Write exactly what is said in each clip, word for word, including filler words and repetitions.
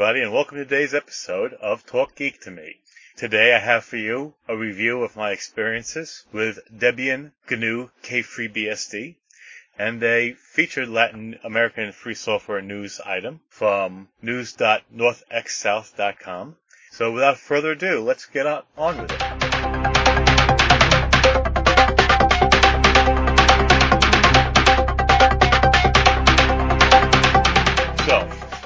everybody, and welcome to today's episode of Talk Geek to Me. Today I have for you a review of my experiences with Debian G N U KFreeBSD and a featured Latin American free software news item from news dot north x south dot com. So without further ado, let's get on with it. So,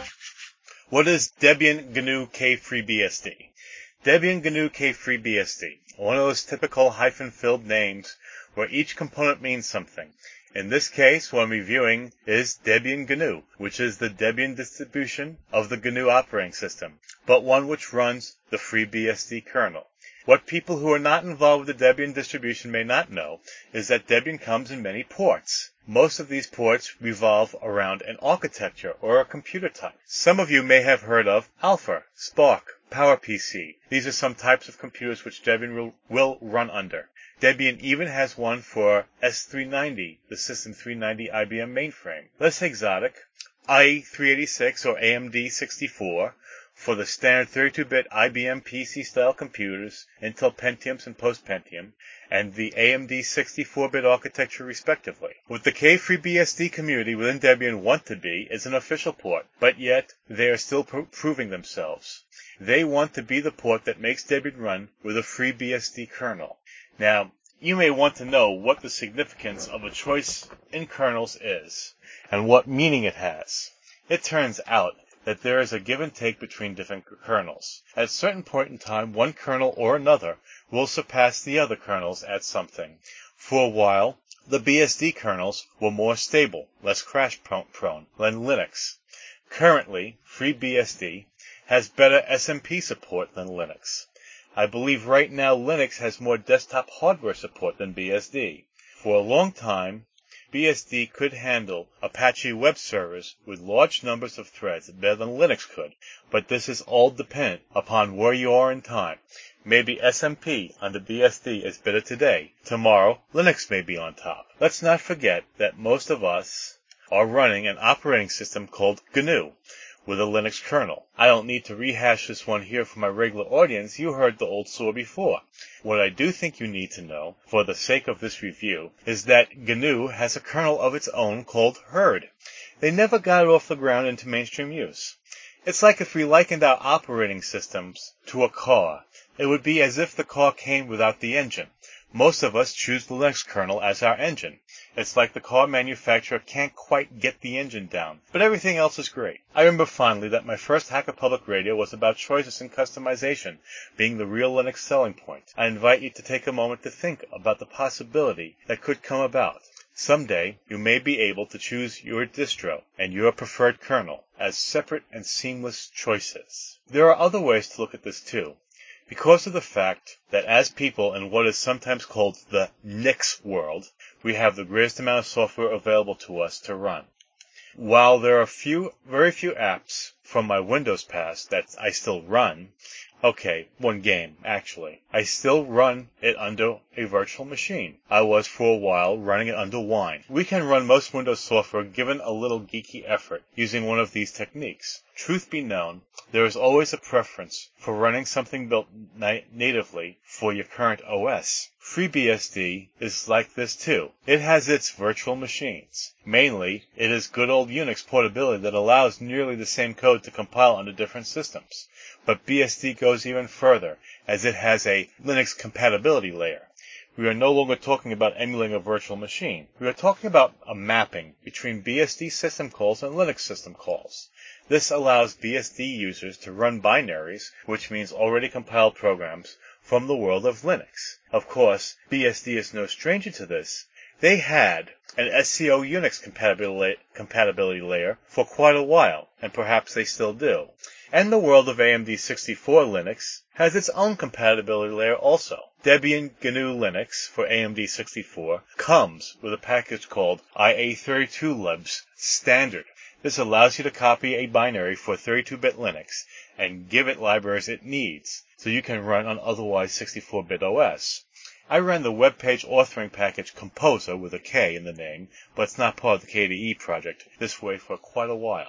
what is Debian G N U KFreeBSD? Debian G N U KFreeBSD, one of those typical hyphen-filled names where each component means something. In this case, what I'm reviewing is Debian G N U, which is the Debian distribution of the G N U operating system, but one which runs the FreeBSD kernel. What people who are not involved with the Debian distribution may not know is that Debian comes in many ports. Most of these ports revolve around an architecture or a computer type. Some of you may have heard of Alpha, Spark, PowerPC. These are some types of computers which Debian will, will run under. Debian even has one for S three ninety, the System three ninety I B M mainframe. Less exotic, I E three eighty-six or A M D sixty-four for the standard thirty-two bit I B M P C-style computers, Intel Pentiums and post-Pentium, and the A M D sixty-four bit architecture respectively. What the KFreeBSD community within Debian want to be is an official port, but yet they are still pro- proving themselves. They want to be the port that makes Debian run with a FreeBSD kernel. Now, you may want to know what the significance of a choice in kernels is, and what meaning it has. It turns out that there is a give and take between different kernels. At a certain point in time, one kernel or another will surpass the other kernels at something. For a while, the B S D kernels were more stable, less crash-prone than Linux. Currently, FreeBSD has better S M P support than Linux. I believe right now Linux has more desktop hardware support than B S D. For a long time, B S D could handle Apache web servers with large numbers of threads better than Linux could, but this is all dependent upon where you are in time. Maybe S M P under B S D is better today. Tomorrow, Linux may be on top. Let's not forget that most of us are running an operating system called G N U, with a Linux kernel. I don't need to rehash this one here for my regular audience. You heard the old saw before. What I do think you need to know, for the sake of this review, is that G N U has a kernel of its own called Hurd. They never got it off the ground into mainstream use. It's like if we likened our operating systems to a car. It would be as if the car came without the engine. Most of us choose the Linux kernel as our engine. It's like the car manufacturer can't quite get the engine down, but everything else is great. I remember fondly that my first Hacker Public Radio was about choices and customization being the real Linux selling point. I invite you to take a moment to think about the possibility that could come about. Someday, you may be able to choose your distro and your preferred kernel as separate and seamless choices. There are other ways to look at this too. Because of the fact that as people in what is sometimes called the Nix world, we have the greatest amount of software available to us to run. While there are few, very few apps from my Windows past that I still run, okay, one game, actually, I still run it under a virtual machine. I was for a while running it under Wine. We can run most Windows software given a little geeky effort using one of these techniques. Truth be known, there is always a preference for running something built na- natively for your current O S. FreeBSD is like this too. It has its virtual machines. Mainly, it is good old Unix portability that allows nearly the same code to compile onto different systems. But B S D goes even further, as it has a Linux compatibility layer. We are no longer talking about emulating a virtual machine. We are talking about a mapping between B S D system calls and Linux system calls. This allows B S D users to run binaries, which means already compiled programs, from the world of Linux. Of course, B S D is no stranger to this. They had an S C O Unix compatibility, compatibility layer for quite a while, and perhaps they still do. And the world of A M D sixty-four Linux has its own compatibility layer also. Debian G N U Linux for A M D sixty-four comes with a package called I A thirty-two libs standard. This allows you to copy a binary for thirty-two bit Linux and give it libraries it needs, so you can run on otherwise sixty-four bit O S. I ran the web page authoring package Composer with a K in the name, but it's not part of the K D E project this way for quite a while.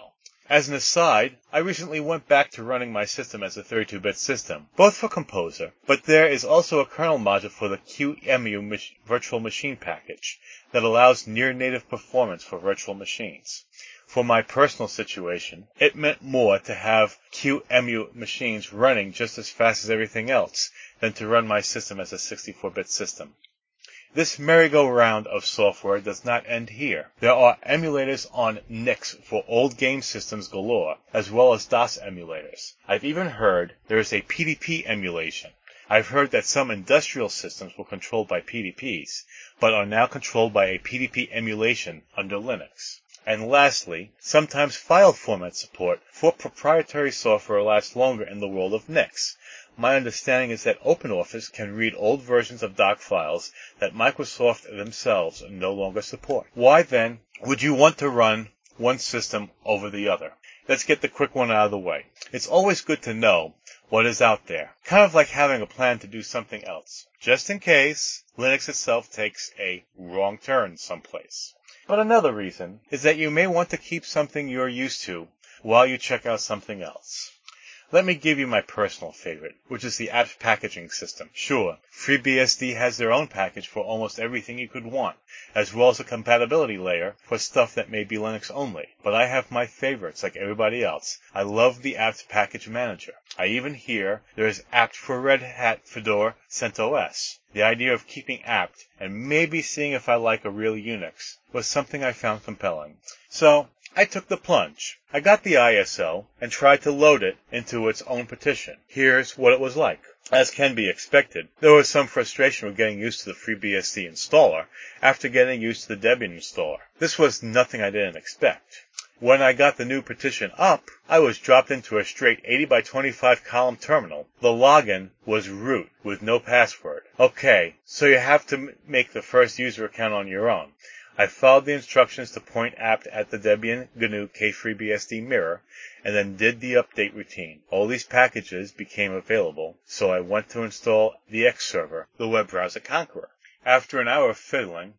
As an aside, I recently went back to running my system as a thirty-two bit system, both for Composer, but there is also a kernel module for the Q E M U mach- virtual machine package that allows near-native performance for virtual machines. For my personal situation, it meant more to have Q E M U machines running just as fast as everything else than to run my system as a sixty-four bit system. This merry-go-round of software does not end here. There are emulators on N I X for old game systems galore, as well as DOS emulators. I've even heard there is a P D P emulation. I've heard that some industrial systems were controlled by P D Ps, but are now controlled by a P D P emulation under Linux. And lastly, sometimes file format support for proprietary software lasts longer in the world of N I X. My understanding is that OpenOffice can read old versions of doc files that Microsoft themselves no longer support. Why then would you want to run one system over the other? Let's get the quick one out of the way. It's always good to know what is out there, kind of like having a plan to do something else, just in case Linux itself takes a wrong turn someplace. But another reason is that you may want to keep something you're used to while you check out something else. Let me give you my personal favorite, which is the apt packaging system. Sure, FreeBSD has their own package for almost everything you could want, as well as a compatibility layer for stuff that may be Linux only. But I have my favorites like everybody else. I love the apt package manager. I even hear there is apt for Red Hat, Fedora, CentOS. The idea of keeping apt and maybe seeing if I like a real Unix was something I found compelling. So, I took the plunge. I got the I S O and tried to load it into its own partition. Here's what it was like. As can be expected, there was some frustration with getting used to the FreeBSD installer after getting used to the Debian installer. This was nothing I didn't expect. When I got the new partition up, I was dropped into a straight eighty by twenty-five column terminal. The login was root with no password. Okay, so you have to m- make the first user account on your own. I followed the instructions to point apt at the Debian G N U KFreeBSD mirror, and then did the update routine. All these packages became available, so I went to install the X server, the web browser Conqueror. After an hour of fiddling,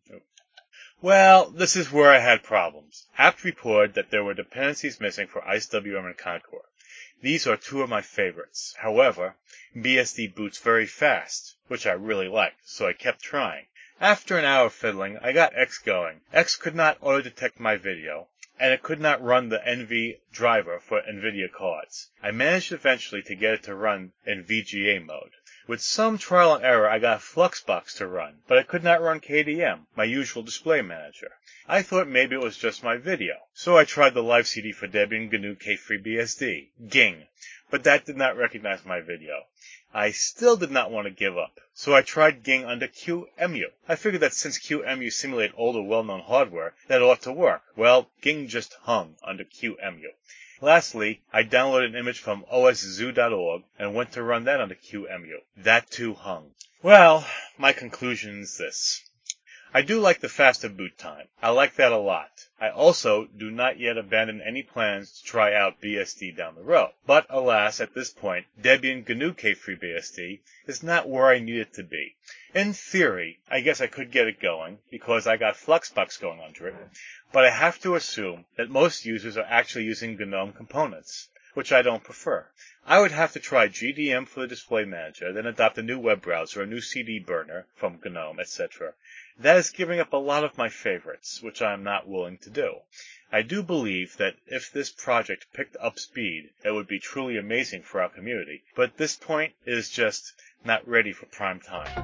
well, this is where I had problems. apt reported that there were dependencies missing for IceWM and Conqueror. These are two of my favorites. However, B S D boots very fast, which I really liked, so I kept trying. After an hour of fiddling, I got X going. X could not auto-detect my video, and it could not run the N V driver for NVIDIA cards. I managed eventually to get it to run in V G A mode. With some trial and error, I got Fluxbox to run, but I could not run K D M, my usual display manager. I thought maybe it was just my video, so I tried the live C D for Debian G N U KFreeBSD, Ging, but that did not recognize my video. I still did not want to give up, so I tried Ging under Q E M U. I figured that since Q E M U simulated older well-known hardware, that ought to work. Well, Ging just hung under Q E M U. Lastly, I downloaded an image from O S zoo dot org and went to run that under Q E M U. That too hung. Well, my conclusion is this. I do like the faster boot time. I like that a lot. I also do not yet abandon any plans to try out B S D down the road. But alas, at this point, Debian G N U KFreeBSD is not where I need it to be. In theory, I guess I could get it going, because I got Fluxbox going under it, but I have to assume that most users are actually using GNOME components, which I don't prefer. I would have to try G D M for the display manager, then adopt a new web browser, a new C D burner from GNOME, et cetera. That is giving up a lot of my favorites, which I am not willing to do. I do believe that if this project picked up speed, it would be truly amazing for our community, but at this point, it is just not ready for prime time.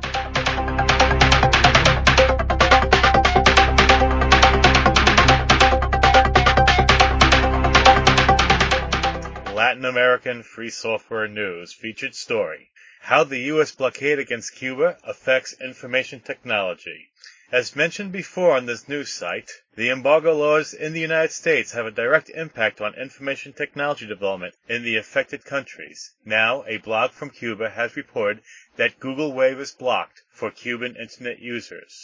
Latin American Free Software News featured story, How the U S Blockade Against Cuba Affects Information Technology. As mentioned before on this news site, the embargo laws in the United States have a direct impact on information technology development in the affected countries. Now, a blog from Cuba has reported that Google Wave is blocked for Cuban Internet users.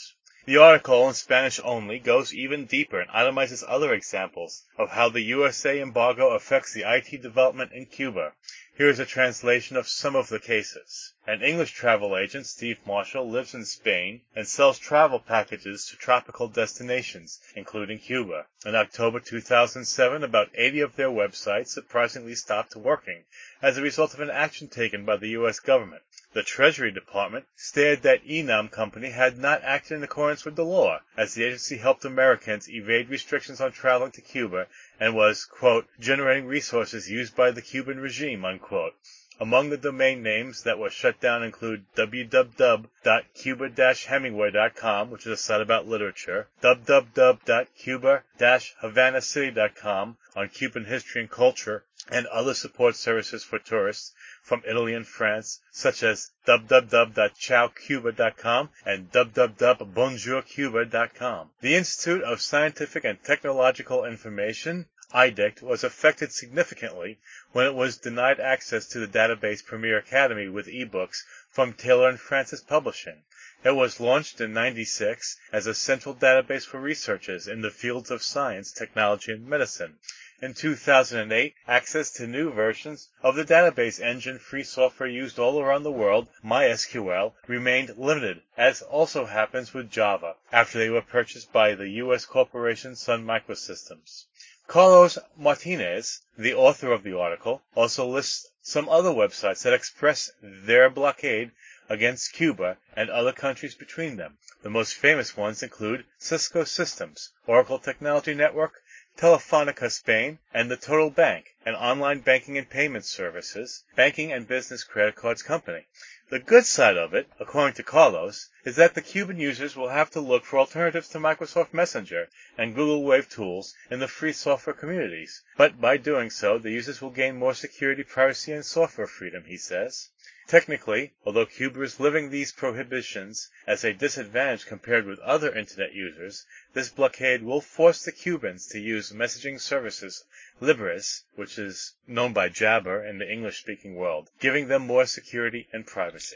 The article, in Spanish only, goes even deeper and itemizes other examples of how the U S A embargo affects the I T development in Cuba. Here is a translation of some of the cases. An English travel agent, Steve Marshall, lives in Spain and sells travel packages to tropical destinations, including Cuba. In October two thousand seven, about eighty of their websites surprisingly stopped working as a result of an action taken by the U S government. The Treasury Department stated that E N A M Company had not acted in accordance with the law, as the agency helped Americans evade restrictions on traveling to Cuba and was, quote, generating resources used by the Cuban regime, unquote. Among the domain names that were shut down include w w w dot cuba dash hemingway dot com, which is a site about literature, w w w dot cuba dash havana city dot com on Cuban history and culture, and other support services for tourists from Italy and France, such as w w w dot ciao cuba dot com and w w w dot bonjour cuba dot com. The Institute of Scientific and Technological Information, I D I C, was affected significantly when it was denied access to the database Premier Academy with ebooks from Taylor and Francis Publishing. It was launched in ninety-six as a central database for researchers in the fields of science, technology, and medicine. In two thousand eight, access to new versions of the database engine free software used all around the world, MySQL, remained limited, as also happens with Java, after they were purchased by the U S corporation Sun Microsystems. Carlos Martinez, the author of the article, also lists some other websites that express their blockade against Cuba and other countries between them. The most famous ones include Cisco Systems, Oracle Technology Network, Telefonica Spain, and the Total Bank, an online banking and payment services, banking and business credit cards company. The good side of it, according to Carlos, is that the Cuban users will have to look for alternatives to Microsoft Messenger and Google Wave tools in the free software communities. But by doing so, the users will gain more security, privacy, and software freedom, he says. Technically, although Cuba is living these prohibitions as a disadvantage compared with other Internet users, this blockade will force the Cubans to use messaging services Libris, which is known by Jabber in the English-speaking world, giving them more security and privacy.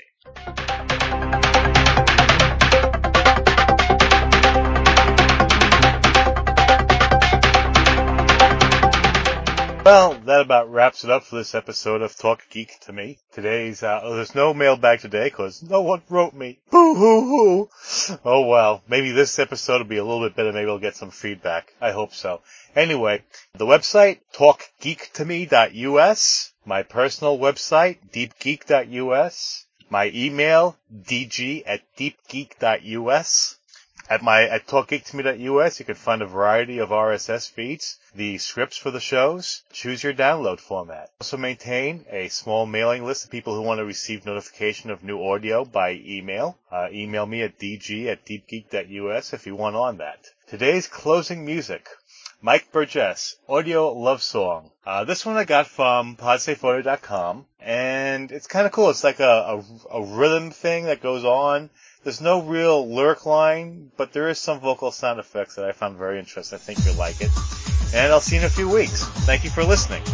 Well, that about wraps it up for this episode of Talk Geek to Me. Today's, uh, oh, there's no mailbag today because no one wrote me. Boo hoo hoo. Oh well, maybe this episode will be a little bit better. Maybe I'll get some feedback. I hope so. Anyway, the website, talk geek to me dot u s. My personal website, deep geek dot u s. My email, d g at deep geek dot u s. At my at talk geek to me dot u s, you can find a variety of R S S feeds, the scripts for the shows. Choose your download format. Also maintain a small mailing list of people who want to receive notification of new audio by email. Uh, email me at d g at deep geek dot u s if you want on that. Today's closing music, Mike Burgess, Audio Love Song. Uh, this one I got from podsafe audio dot com, and it's kind of cool. It's like a, a, a rhythm thing that goes on. There's no real lyric line, but there is some vocal sound effects that I found very interesting. I think you'll like it. And I'll see you in a few weeks. Thank you for listening.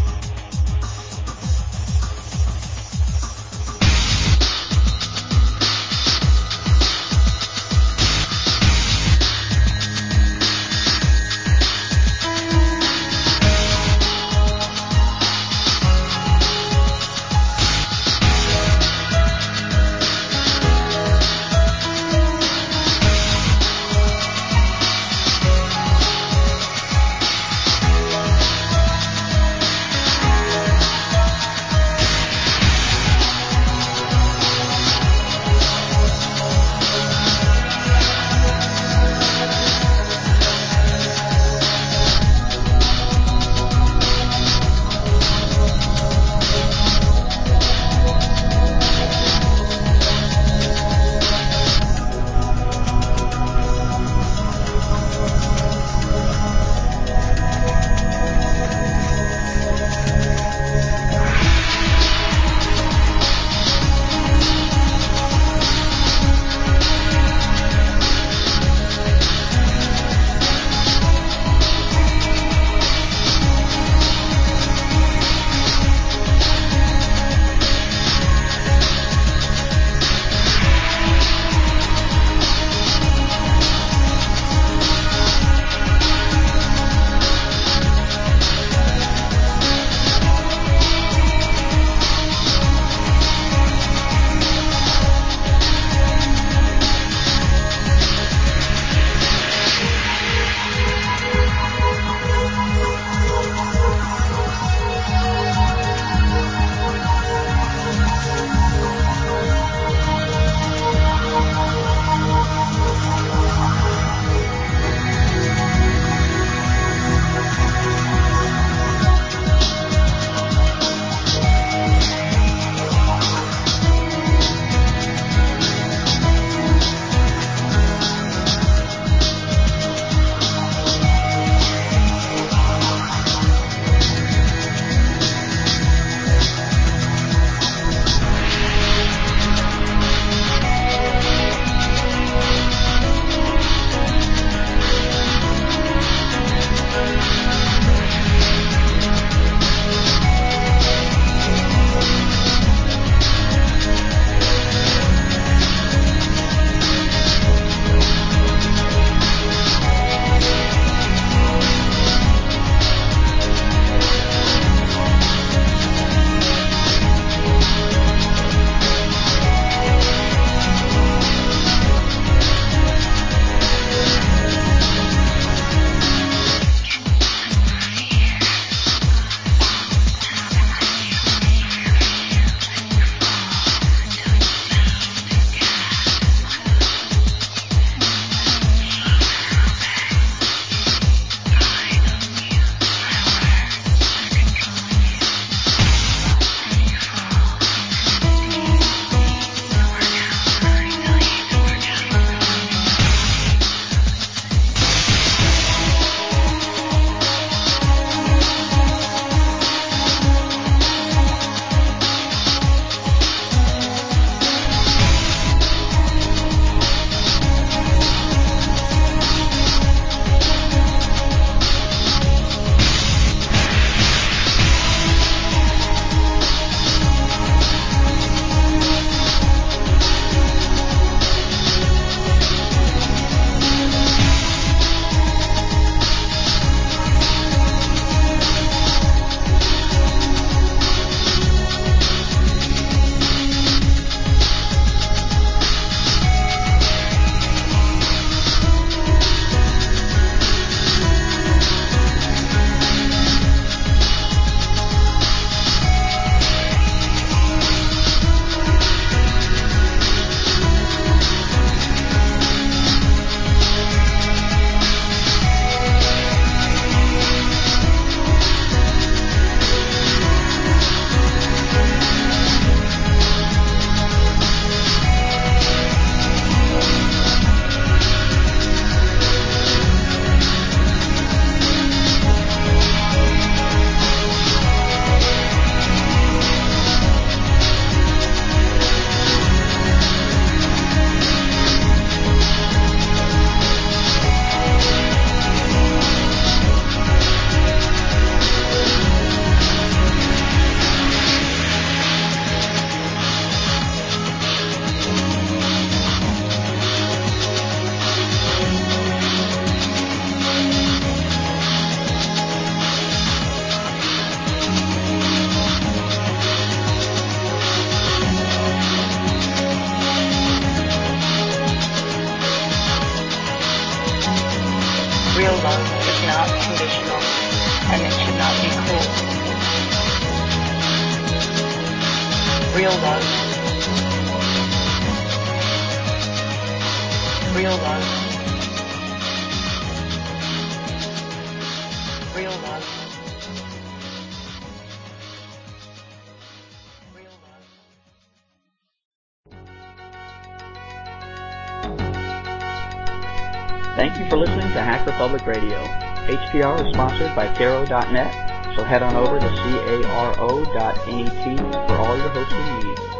Real love. Real love. Real love. Real love. Thank you for listening to Hacker Public Radio. H P R is sponsored by Caro dot net, so head on over to caro dot net for all your hosting needs.